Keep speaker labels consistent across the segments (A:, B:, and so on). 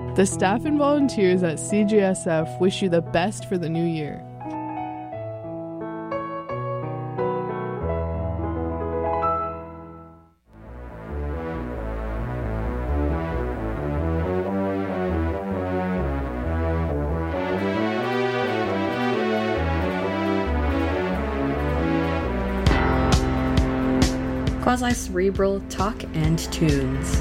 A: The staff and volunteers at CJSF wish you the best for the new year.
B: Quasi-cerebral talk and tunes.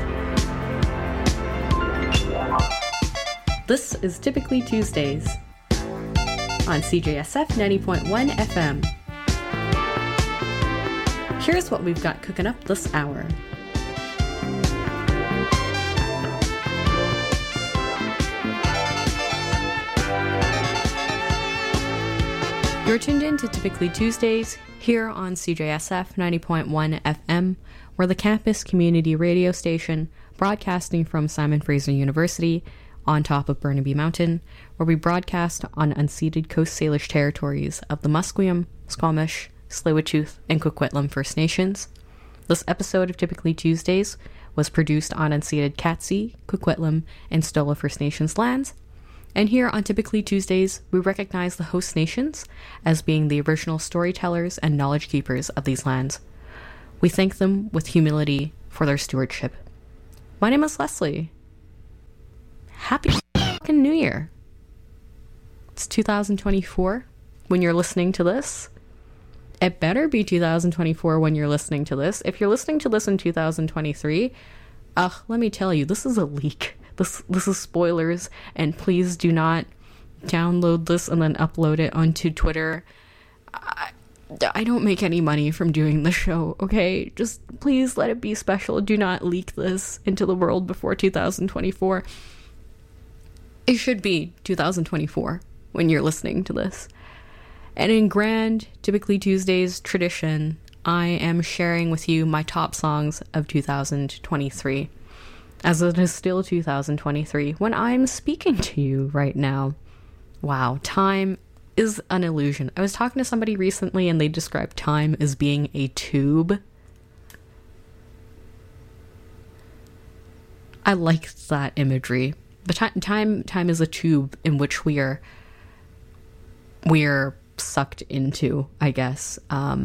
B: This is Typically Tuesdays on CJSF 90.1 FM. Here's what we've got cooking up this hour. You're tuned in to Typically Tuesdays here on CJSF 90.1 FM. We're the campus community radio station broadcasting from Simon Fraser University on top of Burnaby Mountain, where we broadcast on unceded Coast Salish territories of the Musqueam, Squamish, Tsleil-Waututh, and Coquitlam First Nations. This episode of Typically Tuesdays was produced on unceded Katzie, Coquitlam, and Stola First Nations lands. And here on Typically Tuesdays, we recognize the host nations as being the original storytellers and knowledge keepers of these lands. We thank them with humility for their stewardship. My name is Leslie. Happy fucking New Year. It's 2024 when you're listening to this. It better be 2024 when you're listening to this. If you're listening to this in 2023, let me tell you, this is a leak. This is spoilers, and please do not download this and then upload it onto Twitter. I don't make any money from doing the show, okay? Just please let it be special. Do not leak this into the world before 2024. It should be 2024 when you're listening to this. And in grand Typically Tuesdays tradition, I am sharing with you my top songs of 2023. As it is still 2023 when I'm speaking to you right now. Wow, time is an illusion. I was talking to somebody recently and they described time as being a tube. I like that imagery. But time is a tube in which we're sucked into, I guess.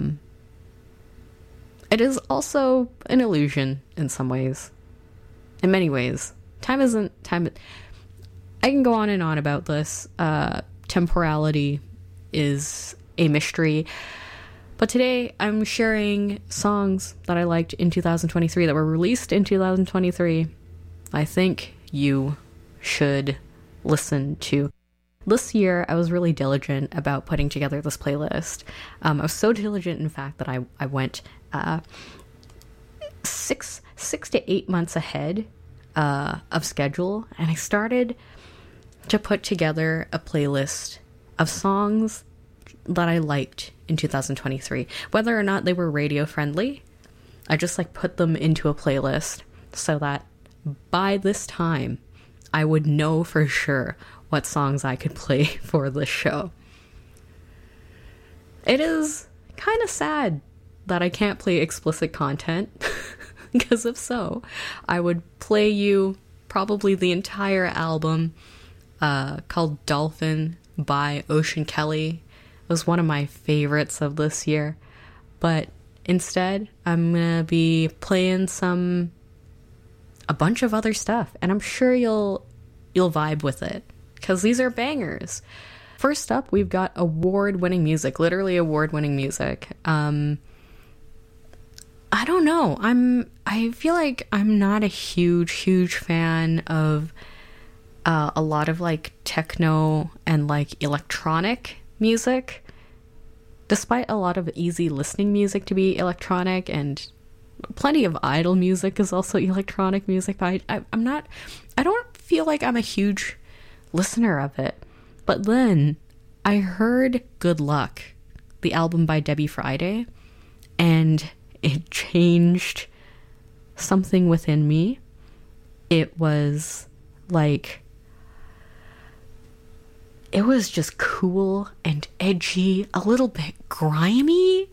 B: It is also an illusion in some ways. In many ways. Time isn't time. I can go on and on about this. Temporality is a mystery. But today I'm sharing songs that I liked in 2023 that were released in 2023. I think you should listen to. This year I was really diligent about putting together this playlist. I was so diligent, in fact, that I went 6 to 8 months ahead of schedule, and I started to put together a playlist of songs that I liked in 2023. Whether or not they were radio friendly, I just put them into a playlist so that by this time I would know for sure what songs I could play for this show. It is kind of sad that I can't play explicit content, because if so, I would play you probably the entire album called Dolphin by Ocean Kelly. It was one of my favorites of this year. But instead, I'm gonna be playing a bunch of other stuff, and I'm sure you'll vibe with it, because these are bangers. First up, we've got award-winning music, literally award-winning music. I don't know. I feel like I'm not a huge fan of a lot of techno and electronic music, despite a lot of easy listening music to be electronic, and plenty of idle music is also electronic music. But I don't feel like I'm a huge listener of it. But then I heard Good Luck, the album by Debbie Friday, and it changed something within me. It was it was just cool and edgy, a little bit grimy.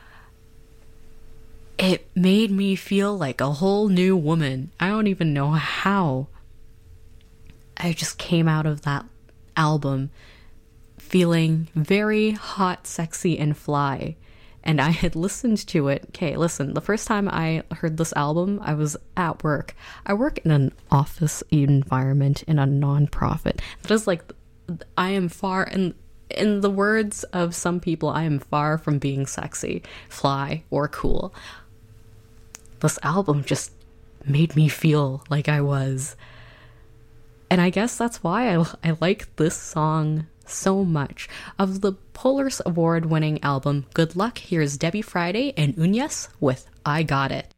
B: It made me feel like a whole new woman. I don't even know how. I just came out of that album feeling very hot, sexy, and fly. And I had listened to it. Okay, listen, the first time I heard this album, I was at work. I work in an office environment in a nonprofit. Just like, I am far, in the words of some people, I am far from being sexy, fly, or cool. This album just made me feel like I was. And I guess that's why I like this song so much. Of the Polaris Award-winning album Good Luck, here's Debbie Friday and Uñas with I Got It.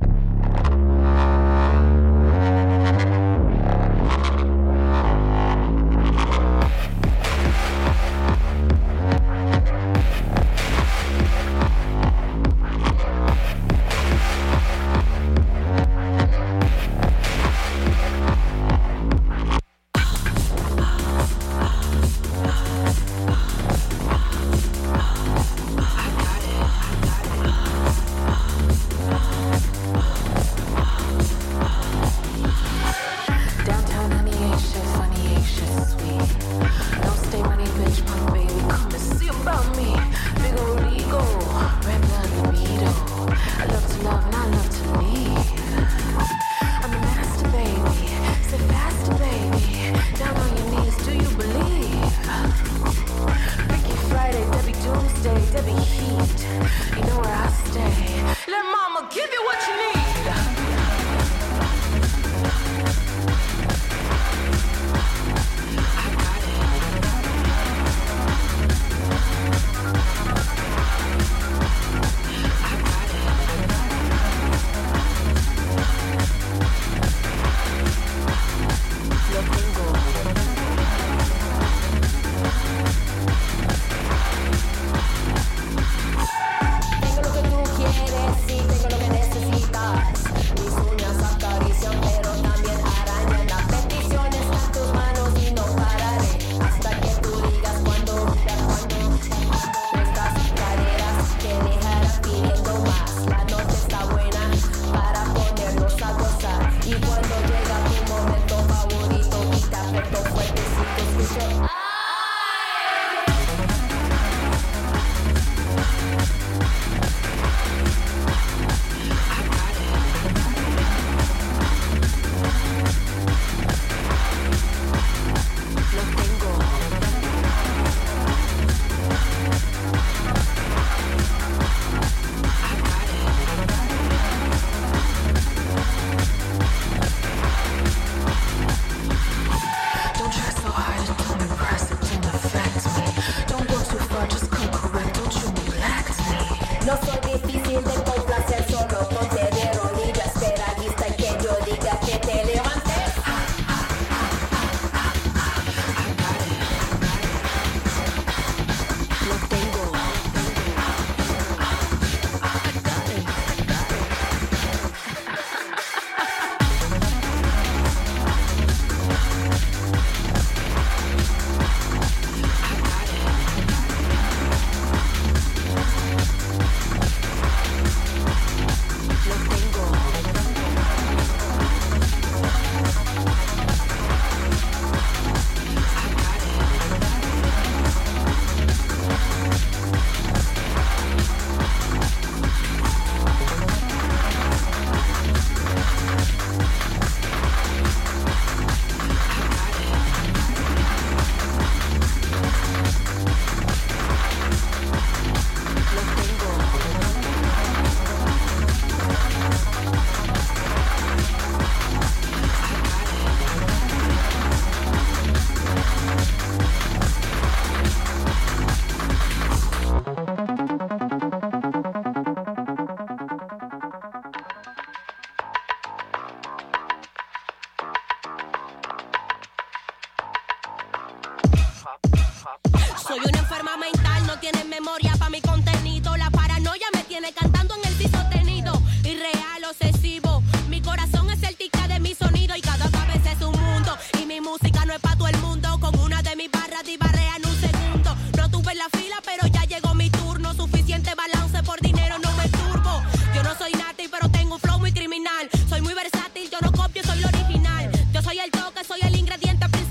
C: Soy una enferma mental, no tiene memoria pa' mi contenido. La paranoia me tiene cantando en el sí sostenido. Irreal, obsesivo, mi corazón es el tic de mi sonido. Y cada cabeza es un mundo, y mi música no es pa' todo el mundo. Con una de mis barras divarrea en un segundo. No tuve en la fila, pero ya llegó mi turno. Suficiente balance, por dinero no me turbo. Yo no soy nati, pero tengo un flow muy criminal. Soy muy versátil, yo no copio, soy lo original. Yo soy el toque, soy el ingrediente principal.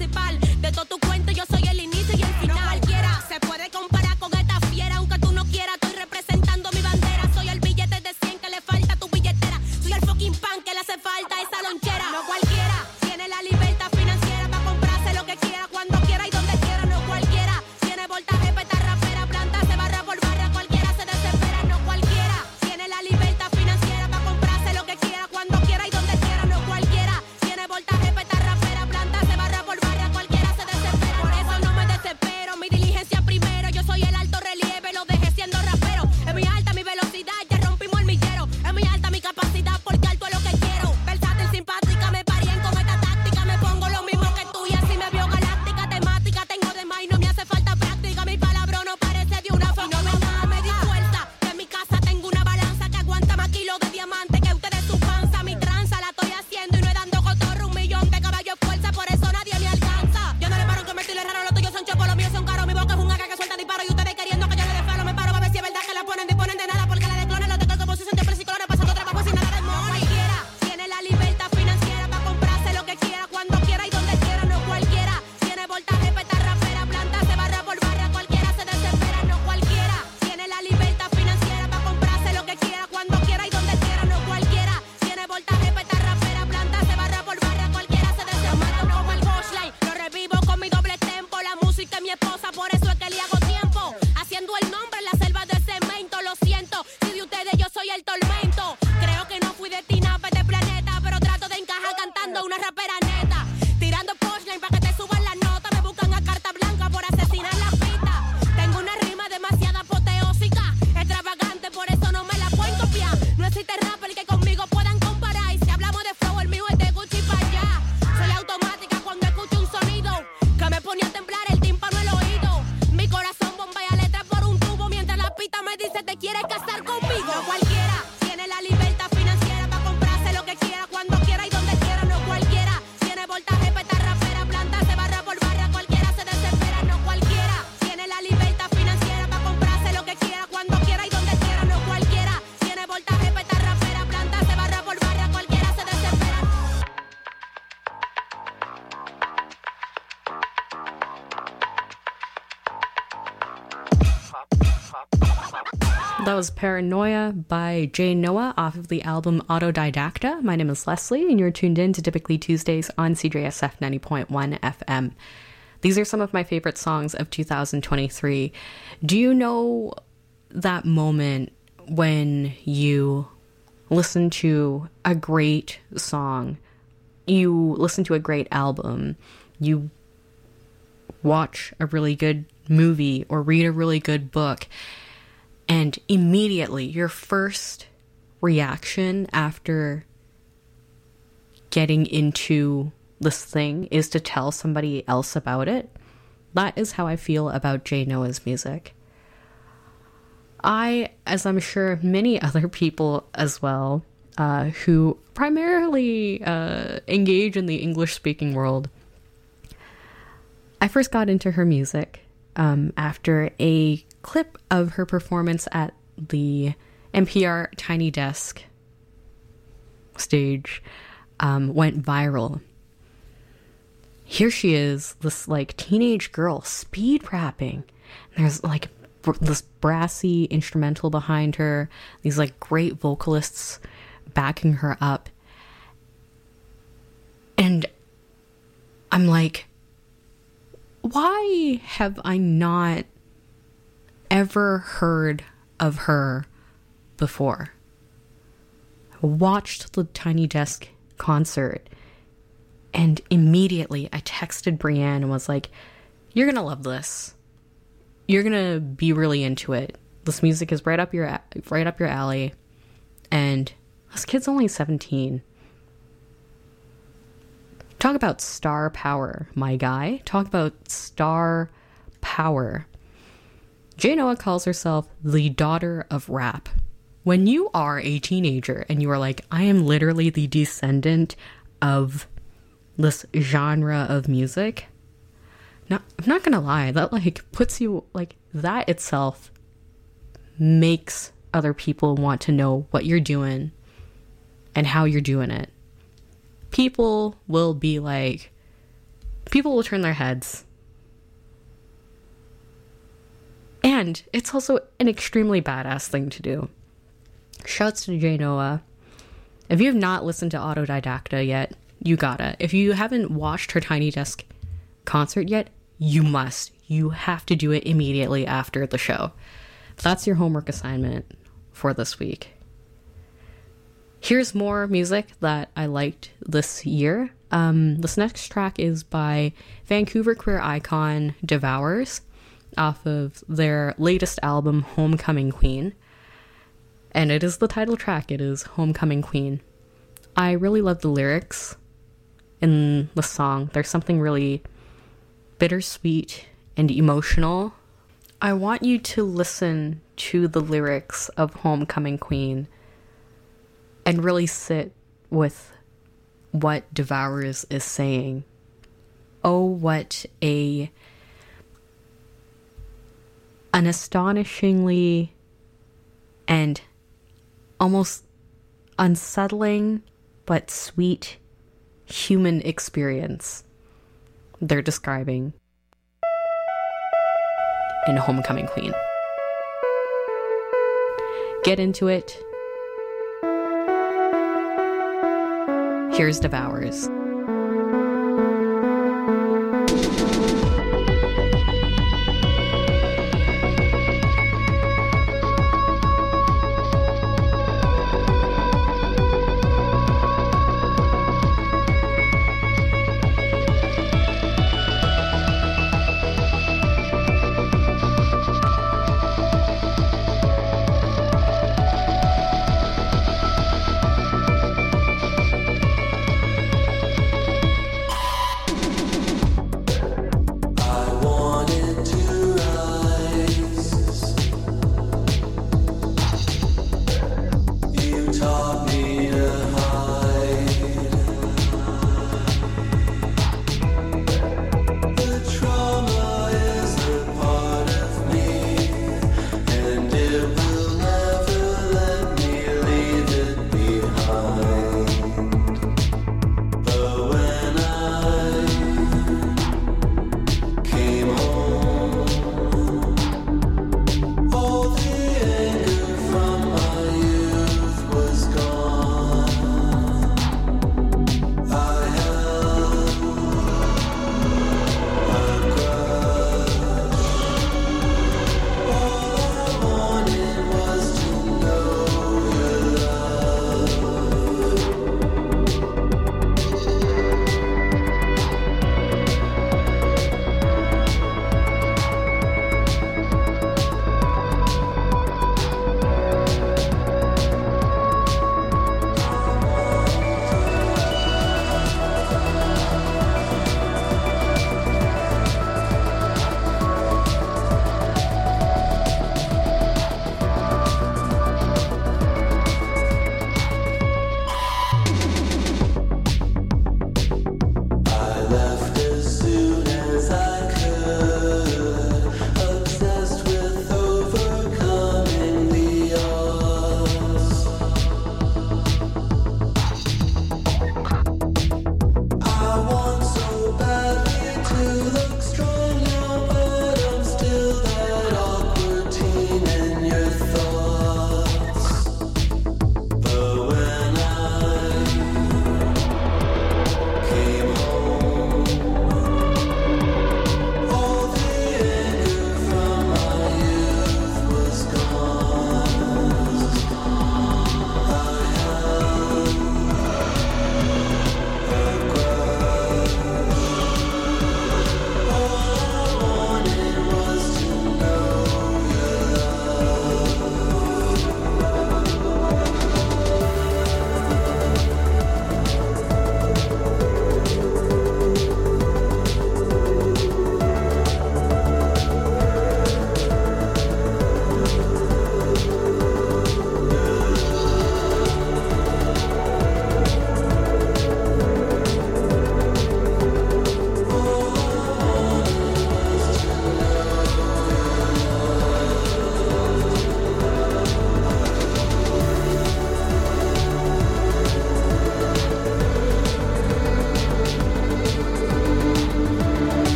B: That was Paranoia by Jay Noah off of the album Autodidacta. My name is Leslie, and you're tuned in to Typically Tuesdays on CJSF 90.1 FM. These are some of my favorite songs of 2023. Do you know that moment when you listen to a great song, you listen to a great album, you watch a really good movie or read a really good book, and immediately your first reaction after getting into this thing is to tell somebody else about it? That is how I feel about Jay Noah's music. I, as I'm sure many other people as well, who primarily engage in the English-speaking world, I first got into her music after a clip of her performance at the NPR Tiny Desk stage went viral. Here she is, this like teenage girl speed rapping. There's like this brassy instrumental behind her, these like great vocalists backing her up. And I'm like, why have I not ever heard of her before? I watched the Tiny Desk concert and immediately I texted Brienne and was like, you're gonna love this. You're gonna be really into it. This music is right up your alley. And this kid's only 17. Talk about star power, my guy. Talk about star power. Jay Noah calls herself the daughter of rap. When you are a teenager and you are like, I am literally the descendant of this genre of music, I'm not gonna lie, that like puts you, like, that itself makes other people want to know what you're doing and how you're doing it. People will turn their heads. And it's also an extremely badass thing to do. Shouts to Jay Noah. If you have not listened to Autodidacta yet, you gotta. If you haven't watched her Tiny Desk concert yet, you must. You have to do it immediately after the show. That's your homework assignment for this week. Here's more music that I liked this year. This next track is by Vancouver queer icon Devours, off of their latest album, Homecoming Queen. And it is the title track. It is Homecoming Queen. I really love the lyrics in the song. There's something really bittersweet and emotional. I want you to listen to the lyrics of Homecoming Queen and really sit with what Devours is saying. Oh, what an astonishingly and almost unsettling but sweet human experience they're describing in Homecoming Queen. Get into it. Here's Devours.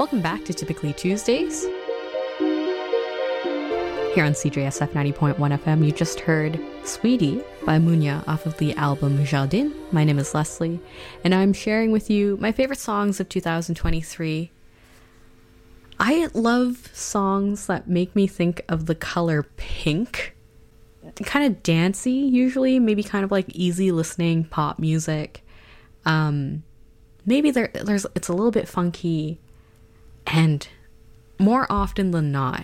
B: Welcome back to Typically Tuesdays. Here on CJSF 90.1 FM, you just heard Sweetie by Munya off of the album Jardin. My name is Leslie, and I'm sharing with you my favorite songs of 2023. I love songs that make me think of the color pink. Kind of dancey, usually, maybe kind of like easy listening pop music. Maybe it's a little bit funky, and more often than not,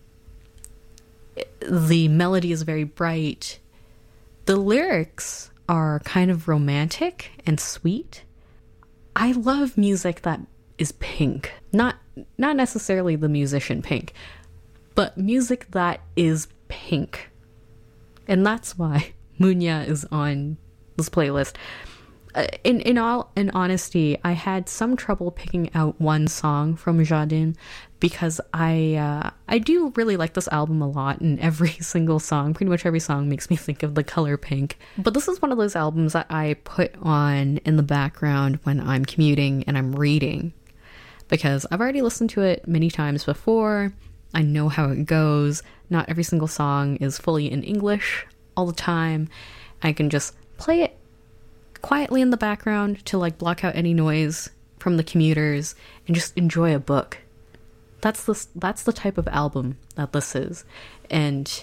B: the melody is very bright. The lyrics are kind of romantic and sweet. I love music that is pink. Not necessarily the musician Pink, but music that is pink. And that's why Munya is on this playlist. In honesty, I had some trouble picking out one song from Jardin because I do really like this album a lot, and every single song, pretty much every song, makes me think of the color pink. But this is one of those albums that I put on in the background when I'm commuting and I'm reading, because I've already listened to it many times before. I know how it goes. Not every single song is fully in English all the time. I can just play it quietly in the background to like block out any noise from the commuters and just enjoy a book. That's the type of album that this is. And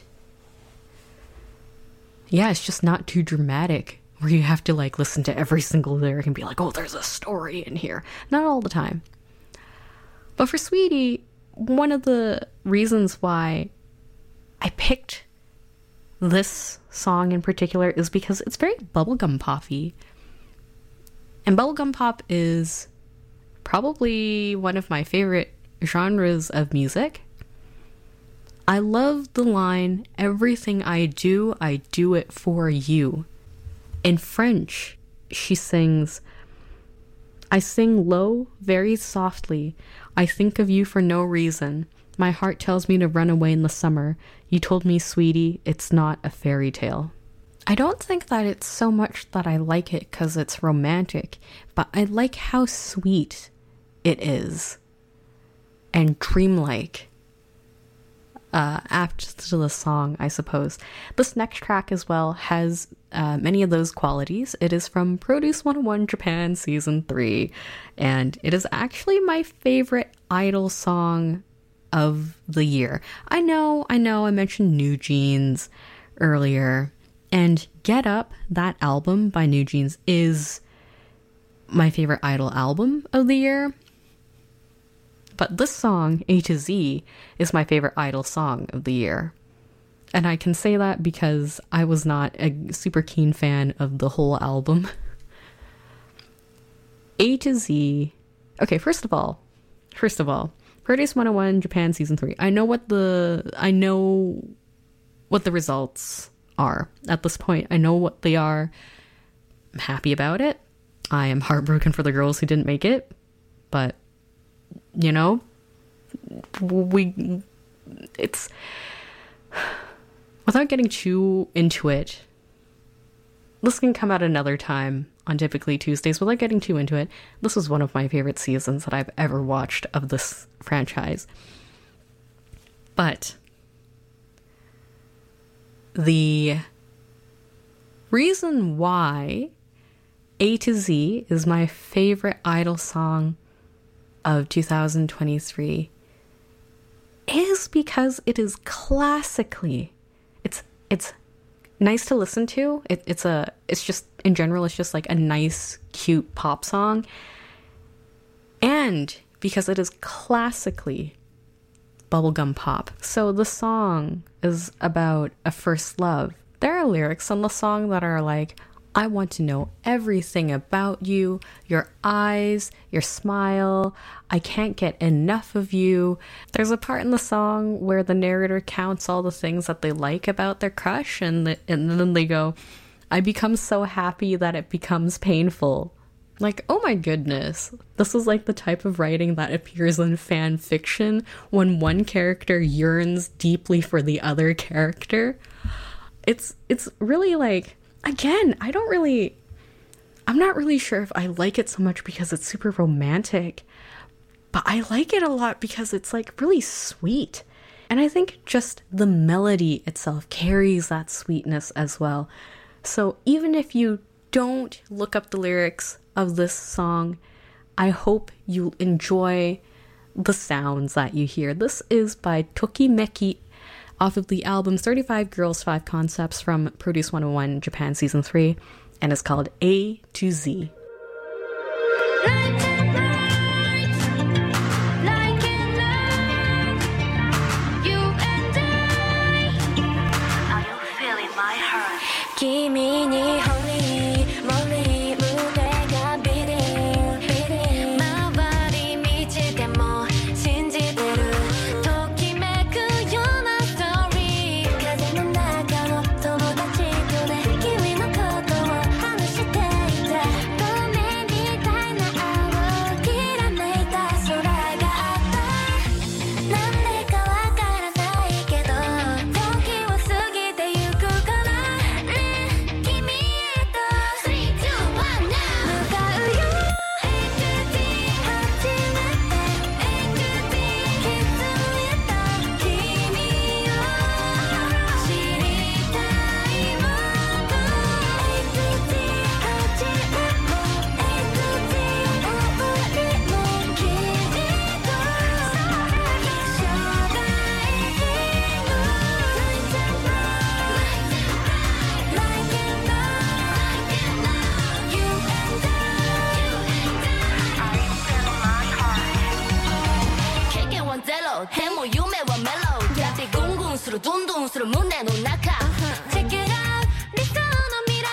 B: yeah, it's just not too dramatic where you have to like listen to every single lyric and be like, oh, there's a story in here. Not all the time. But for Sweetie, one of the reasons why I picked this song in particular is because it's very bubblegum poppy. And bubblegum pop is probably one of my favorite genres of music. I love the line, everything I do it for you. In French, she sings, I sing low, very softly. I think of you for no reason. My heart tells me to run away in the summer. You told me, sweetie, it's not a fairy tale. I don't think that it's so much that I like it because it's romantic, but I like how sweet it is and dreamlike. Apt to the song, I suppose. This next track as well has many of those qualities. It is from Produce 101 Japan Season 3, and it is actually my favorite idol song of the year. I know, I mentioned New Jeans earlier, and Get Up, that album by New Jeans, is my favorite idol album of the year. But this song, A to Z, is my favorite idol song of the year. And I can say that because I was not a super keen fan of the whole album. A to Z... Okay, first of all, Produce 101 Japan Season 3. I know what the results are at this point. I know what they are. I'm happy about it. I am heartbroken for the girls who didn't make it. But, you know, it's... Without getting too into it, this can come out another time on Typically Tuesdays. Without getting too into it, this was one of my favorite seasons that I've ever watched of this franchise. But the reason why A to Z is my favorite idol song of 2023 is because it is classically, it's nice to listen to. It's just, in general, it's just like a nice, cute pop song. And because it is classically bubblegum pop. So the song is about a first love. There are lyrics on the song that are like, I want to know everything about you, your eyes, your smile. I can't get enough of you. There's a part in the song where the narrator counts all the things that they like about their crush, and then they go, I become so happy that it becomes painful. Like, oh my goodness. This is like the type of writing that appears in fan fiction when one character yearns deeply for the other character. It's really like... Again, I'm not really sure if I like it so much because it's super romantic, but I like it a lot because it's like really sweet. And I think just the melody itself carries that sweetness as well. So even if you don't look up the lyrics of this song, I hope you enjoy the sounds that you hear. This is by Tokimeki off of the album 35 Girls 5 Concepts from Produce 101 Japan Season 3, and it's called A to Z.
C: Kimi ni